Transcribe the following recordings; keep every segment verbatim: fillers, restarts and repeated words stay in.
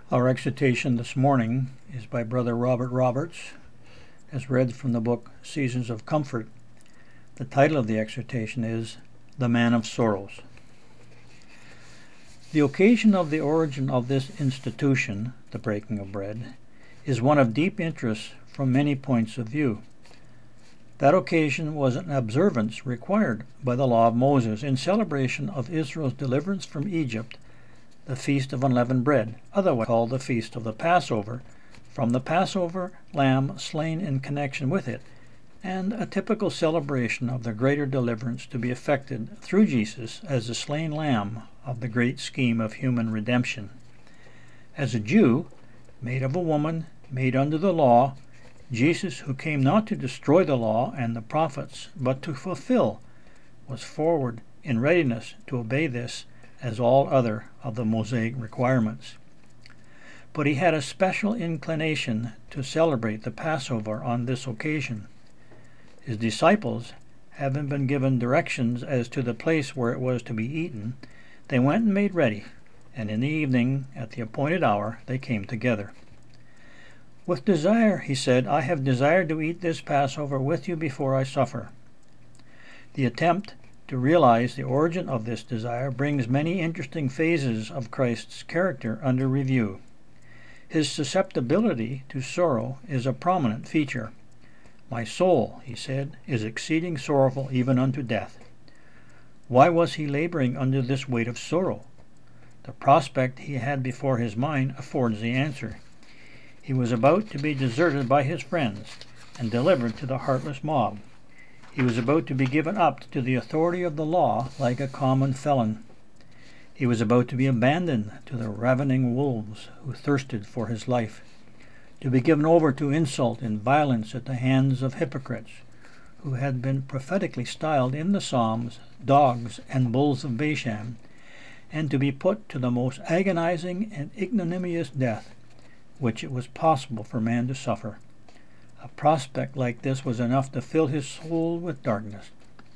Our exhortation this morning is by Brother Robert Roberts, as read from the book Seasons of Comfort. The title of the exhortation is The Man of Sorrows. The occasion of the origin of this institution, the breaking of bread, is one of deep interest from many points of view. That occasion was an observance required by the law of Moses in celebration of Israel's deliverance from Egypt, the Feast of Unleavened Bread, otherwise called the Feast of the Passover, from the Passover lamb slain in connection with it, and a typical celebration of the greater deliverance to be effected through Jesus as the slain lamb of the great scheme of human redemption. As a Jew, made of a woman, made under the law, Jesus, who came not to destroy the law and the prophets, but to fulfill, was forward in readiness to obey this as all other of the Mosaic requirements. But he had a special inclination to celebrate the Passover on this occasion. His disciples, having been given directions as to the place where it was to be eaten, they went and made ready, and in the evening, at the appointed hour, they came together. With desire, he said, I have desired to eat this Passover with you before I suffer. The attempt to realize the origin of this desire brings many interesting phases of Christ's character under review. His susceptibility to sorrow is a prominent feature. My soul, he said, is exceeding sorrowful even unto death. Why was he laboring under this weight of sorrow? The prospect he had before his mind affords the answer. He was about to be deserted by his friends and delivered to the heartless mob. He was about to be given up to the authority of the law like a common felon. He was about to be abandoned to the ravening wolves who thirsted for his life, to be given over to insult and violence at the hands of hypocrites, who had been prophetically styled in the Psalms dogs and bulls of Bashan, and to be put to the most agonizing and ignominious death which it was possible for man to suffer. A prospect like this was enough to fill his soul with darkness.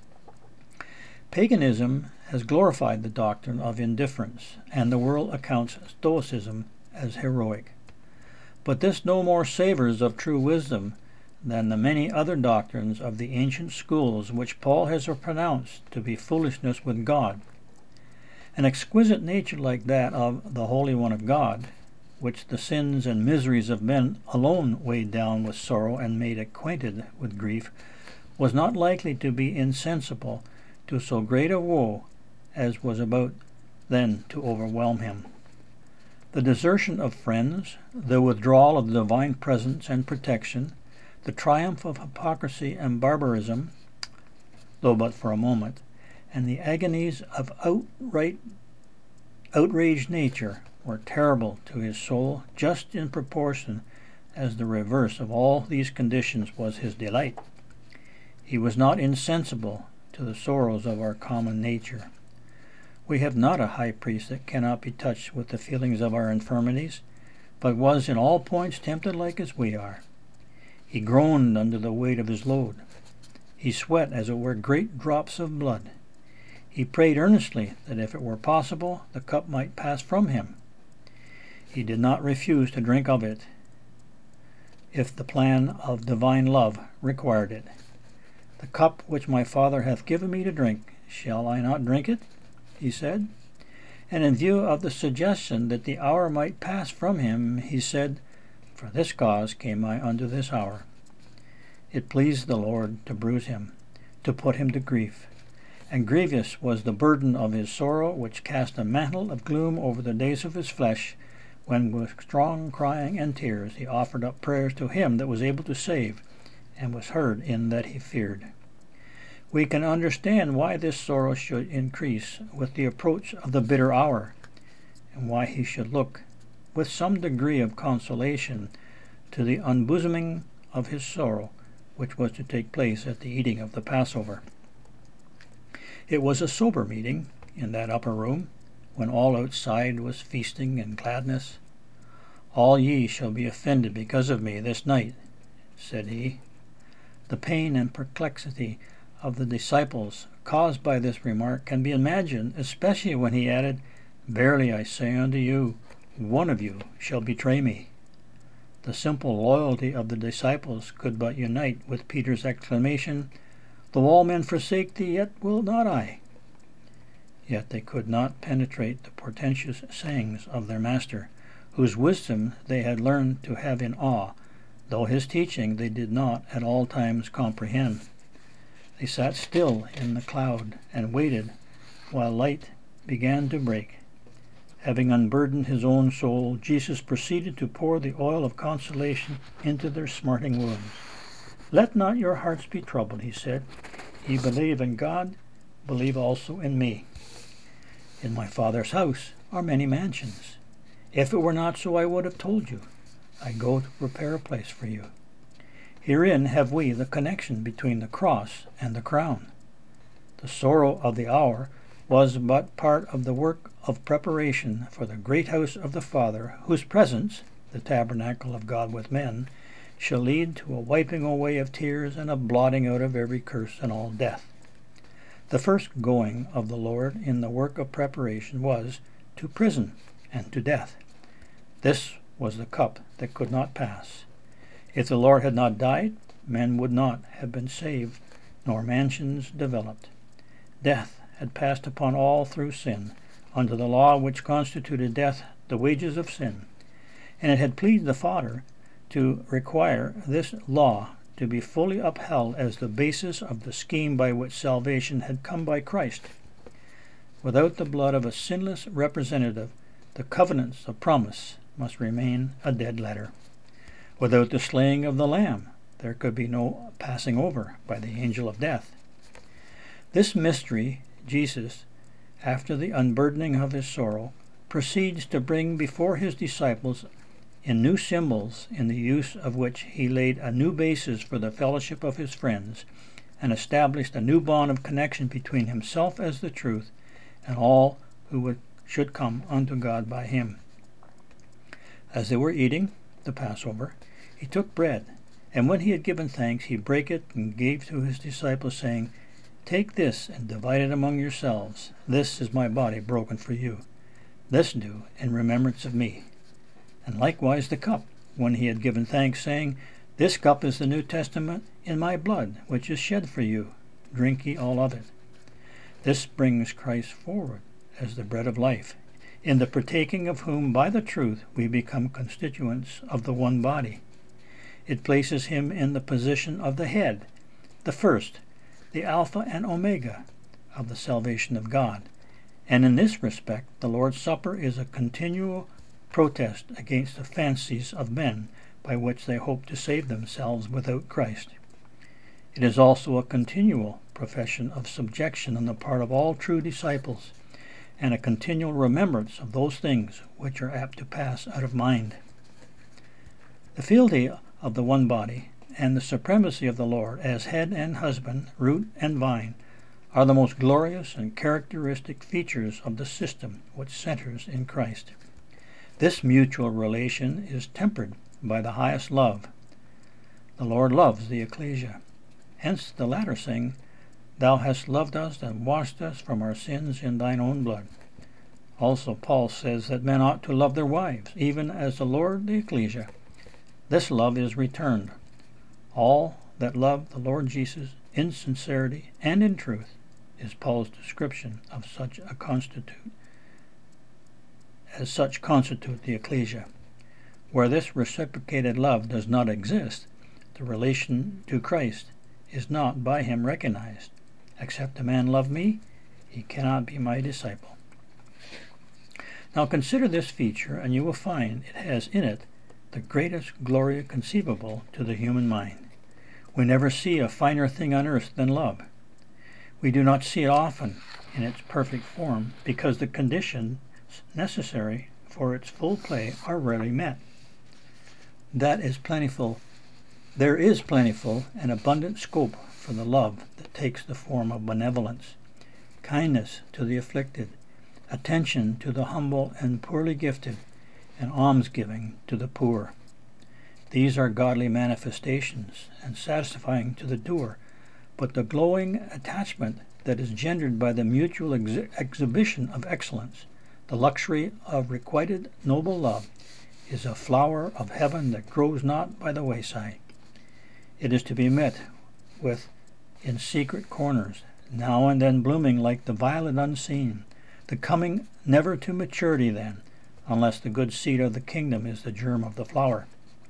Paganism has glorified the doctrine of indifference, and the world accounts Stoicism as heroic. But this no more savors of true wisdom than the many other doctrines of the ancient schools which Paul has pronounced to be foolishness with God. An exquisite nature like that of the Holy One of God, which the sins and miseries of men alone weighed down with sorrow and made acquainted with grief, was not likely to be insensible to so great a woe as was about then to overwhelm him. The desertion of friends, the withdrawal of the divine presence and protection, the triumph of hypocrisy and barbarism, though but for a moment, and the agonies of outright outraged nature were terrible to his soul just in proportion as the reverse of all these conditions was his delight. He was not insensible to the sorrows of our common nature. We have not a high priest that cannot be touched with the feelings of our infirmities, but was in all points tempted like as we are. He groaned under the weight of his load. He sweat as it were great drops of blood. He prayed earnestly that if it were possible, the cup might pass from him. He did not refuse to drink of it, if the plan of divine love required it. The cup which my Father hath given me to drink, shall I not drink it? He said. And in view of the suggestion that the hour might pass from him, he said, For this cause came I unto this hour. It pleased the Lord to bruise him, to put him to grief. And grievous was the burden of his sorrow, which cast a mantle of gloom over the days of his flesh, when with strong crying and tears he offered up prayers to him that was able to save, and was heard in that he feared. We can understand why this sorrow should increase with the approach of the bitter hour, and why he should look with some degree of consolation to the unbosoming of his sorrow, which was to take place at the eating of the Passover. It was a sober meeting in that upper room, when all outside was feasting and gladness. All ye shall be offended because of me this night, said he. The pain and perplexity of the disciples caused by this remark can be imagined, especially when he added, Verily I say unto you, one of you shall betray me." The simple loyalty of the disciples could but unite with Peter's exclamation, "Though all men forsake thee, yet will not I." Yet they could not penetrate the portentous sayings of their Master, whose wisdom they had learned to have in awe, though his teaching they did not at all times comprehend. They sat still in the cloud and waited while light began to break. Having unburdened his own soul, Jesus proceeded to pour the oil of consolation into their smarting wounds. "Let not your hearts be troubled," he said. "Ye believe in God, believe also in me. In my Father's house are many mansions. If it were not so, I would have told you. I go to prepare a place for you." Herein have we the connection between the cross and the crown. The sorrow of the hour was but part of the work of preparation for the great house of the Father, whose presence, the tabernacle of God with men, shall lead to a wiping away of tears and a blotting out of every curse and all death. The first going of the Lord in the work of preparation was to prison and to death. This was the cup that could not pass. If the Lord had not died, men would not have been saved, nor mansions developed. Death had passed upon all through sin, under the law which constituted death the wages of sin, and it had pleased the Father to require this law to be fully upheld as the basis of the scheme by which salvation had come by Christ. Without the blood of a sinless representative, the covenants of promise must remain a dead letter. Without the slaying of the Lamb, there could be no passing over by the angel of death. This mystery, Jesus, after the unburdening of his sorrow, proceeds to bring before his disciples in new symbols, in the use of which he laid a new basis for the fellowship of his friends, and established a new bond of connection between himself as the truth and all who would, should come unto God by him. As they were eating the Passover, he took bread, and when he had given thanks, he brake it and gave to his disciples, saying, "Take this and divide it among yourselves. This is my body broken for you. This do in remembrance of me." And likewise the cup, when he had given thanks, saying, "This cup is the New Testament in my blood, which is shed for you. Drink ye all of it." This brings Christ forward as the bread of life, in the partaking of whom by the truth we become constituents of the one body. It places him in the position of the head, the first, the Alpha and Omega of the salvation of God. And in this respect, the Lord's Supper is a continual protest against the fancies of men by which they hope to save themselves without Christ. It is also a continual profession of subjection on the part of all true disciples, and a continual remembrance of those things which are apt to pass out of mind. The fealty of the one body and the supremacy of the Lord as head and husband, root and vine, are the most glorious and characteristic features of the system which centers in Christ. This mutual relation is tempered by the highest love. The Lord loves the ecclesia. Hence the latter sing, "Thou hast loved us and washed us from our sins in thine own blood." Also Paul says that men ought to love their wives, even as the Lord the ecclesia. This love is returned. All that love the Lord Jesus in sincerity and in truth is Paul's description of such a constitute, as such constitute the ecclesia. Where this reciprocated love does not exist, the relation to Christ is not by him recognized. Except a man love me, he cannot be my disciple. Now consider this feature, and you will find it has in it the greatest glory conceivable to the human mind. We never see a finer thing on earth than love. We do not see it often in its perfect form, because the conditions necessary for its full play are rarely met. That is plentiful. There is plentiful and abundant scope for the love that takes the form of benevolence, kindness to the afflicted, attention to the humble and poorly gifted, and almsgiving to the poor. These are godly manifestations and satisfying to the doer, but the glowing attachment that is gendered by the mutual ex- exhibition of excellence, The luxury of requited noble love is a flower of heaven that grows not by the wayside. It is to be met with in secret corners, now and then blooming like the violet unseen, the coming never to maturity then, unless the good seed of the kingdom is the germ of the flower.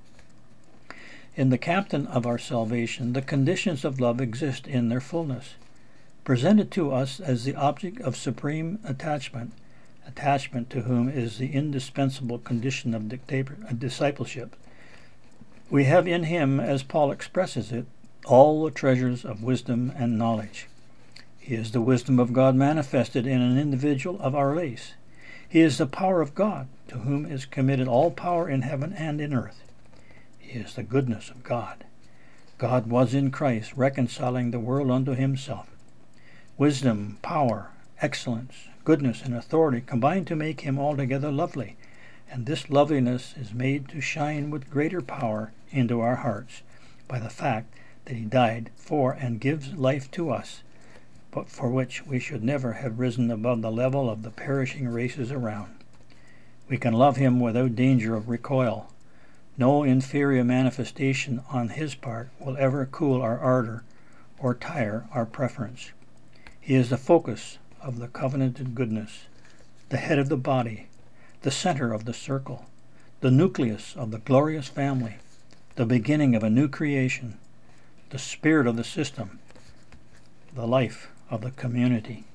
In the captain of our salvation, the conditions of love exist in their fullness, presented to us as the object of supreme attachment, attachment to whom is the indispensable condition of discipleship. We have in him, as Paul expresses it, all the treasures of wisdom and knowledge. He is the wisdom of God manifested in an individual of our race. He is the power of God, to whom is committed all power in heaven and in earth. He is the goodness of God. God was in Christ, reconciling the world unto himself. Wisdom, power, excellence, goodness, and authority combine to make him altogether lovely, and this loveliness is made to shine with greater power into our hearts by the fact that he died for and gives life to us, but for which we should never have risen above the level of the perishing races around. We can love him without danger of recoil. No inferior manifestation on his part will ever cool our ardor or tire our preference. He is the focus of the covenanted goodness, the head of the body, the center of the circle, the nucleus of the glorious family, the beginning of a new creation, the spirit of the system, the life of the community.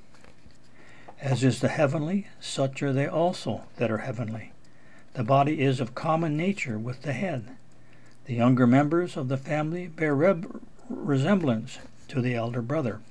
As is the heavenly, such are they also that are heavenly. The body is of common nature with the head. The younger members of the family bear reb- resemblance to the elder brother.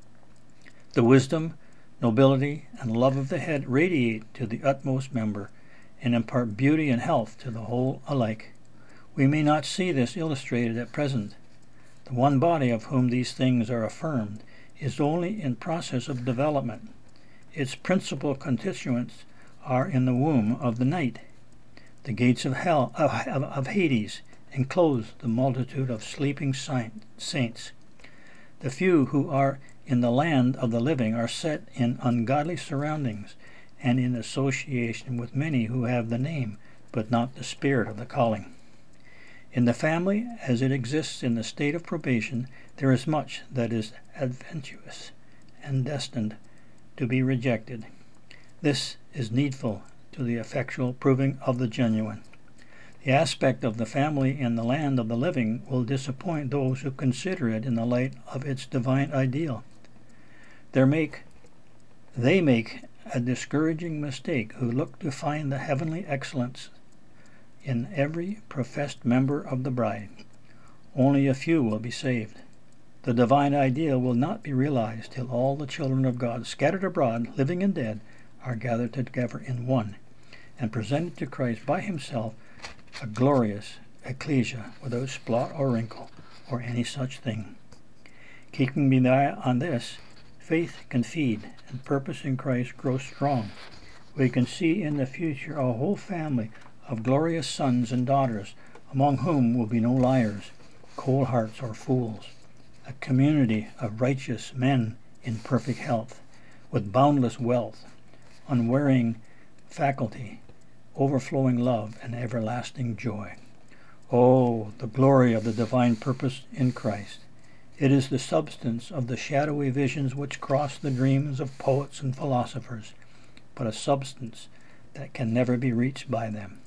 The wisdom, nobility, and love of the head radiate to the utmost member and impart beauty and health to the whole alike. We may not see this illustrated at present. The one body of whom these things are affirmed is only in process of development. Its principal constituents are in the womb of the night. The gates of hell of, of, of Hades enclose the multitude of sleeping saints. The few who are in the land of the living are set in ungodly surroundings and in association with many who have the name but not the spirit of the calling. In the family, as it exists in the state of probation, there is much that is adventitious and destined to be rejected. This is needful to the effectual proving of the genuine. The aspect of the family in the land of the living will disappoint those who consider it in the light of its divine ideal. They make, they make a discouraging mistake who look to find the heavenly excellence in every professed member of the bride. Only a few will be saved. The divine ideal will not be realized till all the children of God, scattered abroad, living and dead, are gathered together in one, and presented to Christ by himself, a glorious ecclesia without spot or wrinkle or any such thing. Keeping the eye on this, faith can feed and purpose in Christ grow strong. We can see in the future a whole family of glorious sons and daughters, among whom will be no liars, cold hearts, or fools, a community of righteous men in perfect health, with boundless wealth, unwearying faculty, overflowing love, and everlasting joy. Oh, the glory of the divine purpose in Christ! It is the substance of the shadowy visions which cross the dreams of poets and philosophers, but a substance that can never be reached by them.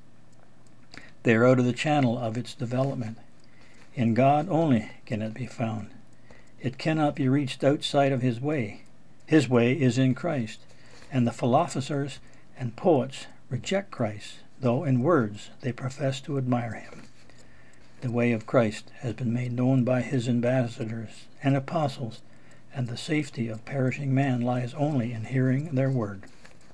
They are out of the channel of its development. In God only can it be found. It cannot be reached outside of his way. His way is in Christ, and the philosophers and poets reject Christ, though in words they profess to admire him. The way of Christ has been made known by his ambassadors and apostles, and the safety of perishing man lies only in hearing their word.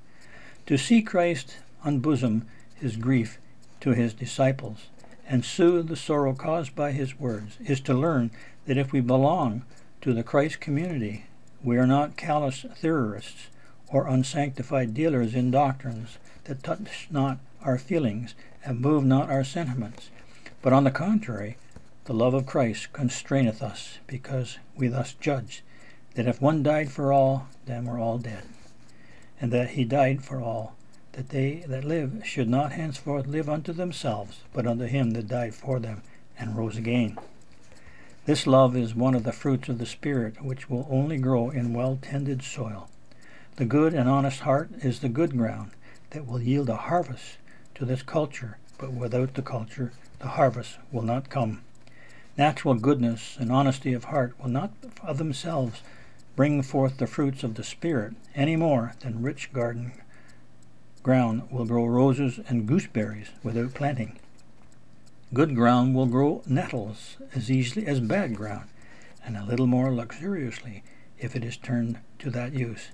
To see Christ unbosom his grief to his disciples and soothe the sorrow caused by his words is to learn that if we belong to the Christ community, we are not callous theorists or unsanctified dealers in doctrines that touch not our feelings and move not our sentiments, but on the contrary, the love of Christ constraineth us, because we thus judge that if one died for all, then we're all dead, and that he died for all, that they that live should not henceforth live unto themselves, but unto him that died for them and rose again. This love is one of the fruits of the Spirit, which will only grow in well-tended soil. The good and honest heart is the good ground that will yield a harvest to this culture, but without the culture, the harvest will not come. Natural goodness and honesty of heart will not of themselves bring forth the fruits of the Spirit any more than rich garden ground will grow roses and gooseberries without planting. Good ground will grow nettles as easily as bad ground, and a little more luxuriously if it is turned to that use.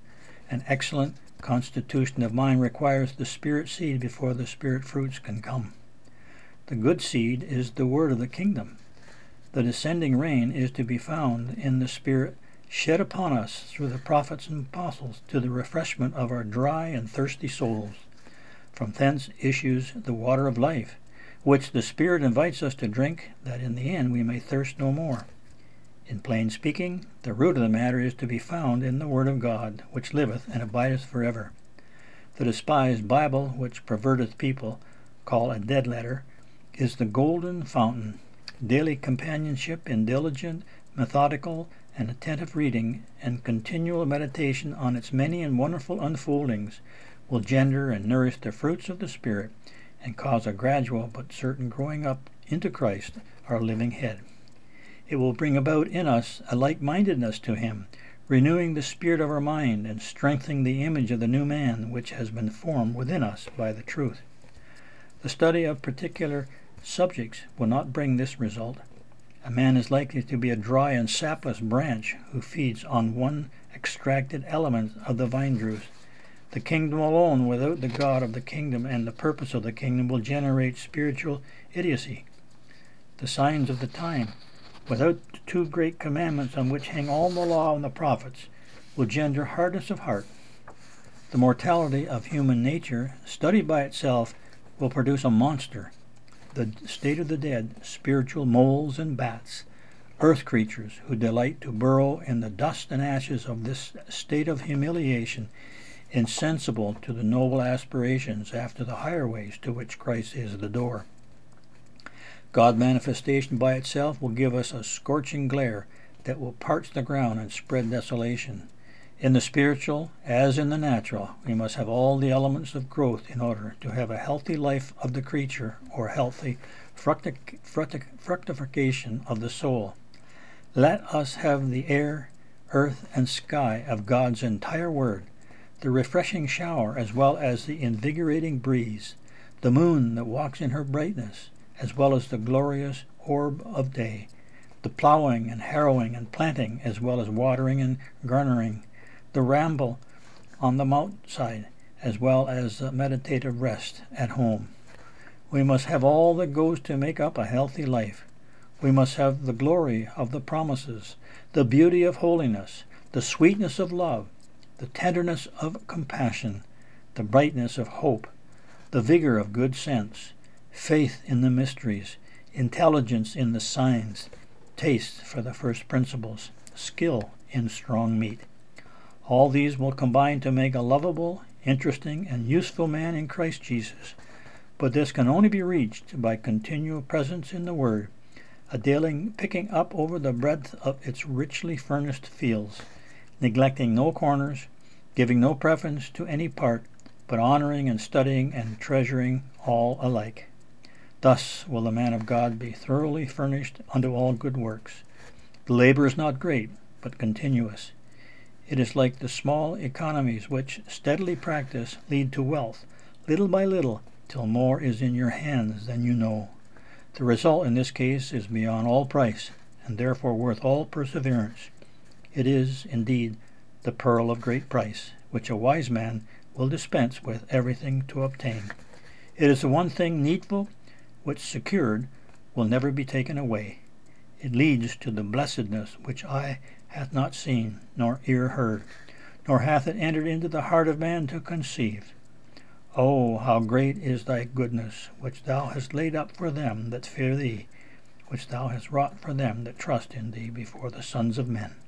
An excellent constitution of mind requires the Spirit seed before the Spirit fruits can come. The good seed is the word of the kingdom. The descending rain is to be found in the Spirit shed upon us through the prophets and apostles to the refreshment of our dry and thirsty souls. From thence issues the water of life, which the Spirit invites us to drink, that in the end we may thirst no more. In plain speaking, the root of the matter is to be found in the Word of God, which liveth and abideth forever. The despised Bible, which perverteth people call a dead letter, is the golden fountain. Daily companionship in diligent, methodical, and attentive reading, and continual meditation on its many and wonderful unfoldings, will gender and nourish the fruits of the Spirit, and cause a gradual but certain growing up into Christ, our living head. It will bring about in us a like-mindedness to him, renewing the spirit of our mind and strengthening the image of the new man which has been formed within us by the truth. The study of particular subjects will not bring this result. A man is likely to be a dry and sapless branch who feeds on one extracted element of the vine juice. The kingdom alone, without the God of the kingdom and the purpose of the kingdom, will generate spiritual idiocy. The signs of the time, without the two great commandments on which hang all the law and the prophets, will gender hardness of heart. The mortality of human nature, studied by itself, will produce a monster. The state of the dead, spiritual moles and bats, earth creatures who delight to burrow in the dust and ashes of this state of humiliation, insensible to the noble aspirations after the higher ways to which Christ is the door. God manifestation by itself will give us a scorching glare that will parch the ground and spread desolation. In the spiritual, as in the natural, we must have all the elements of growth in order to have a healthy life of the creature, or healthy fructic, fructic, fructification of the soul. Let us have the air, earth, and sky of God's entire word, the refreshing shower as well as the invigorating breeze, the moon that walks in her brightness, as well as the glorious orb of day, the plowing and harrowing and planting as well as watering and garnering, the ramble on the mountainside as well as the meditative rest at home. We must have all that goes to make up a healthy life. We must have the glory of the promises, the beauty of holiness, the sweetness of love, the tenderness of compassion, the brightness of hope, the vigor of good sense, faith in the mysteries, intelligence in the signs, taste for the first principles, skill in strong meat. All these will combine to make a lovable, interesting, and useful man in Christ Jesus. But this can only be reached by continual presence in the Word, a daily picking up over the breadth of its richly furnished fields, neglecting no corners, giving no preference to any part, but honoring and studying and treasuring all alike. Thus will the man of God be thoroughly furnished unto all good works. The labor is not great, but continuous. It is like the small economies which, steadily practiced, lead to wealth, little by little, till more is in your hands than you know. The result in this case is beyond all price, and therefore worth all perseverance. It is, indeed, the pearl of great price, which a wise man will dispense with everything to obtain. It is the one thing needful, which secured will never be taken away. It leads to the blessedness which eye hath not seen, nor ear heard, nor hath it entered into the heart of man to conceive. Oh, how great is thy goodness, which thou hast laid up for them that fear thee, which thou hast wrought for them that trust in thee before the sons of men.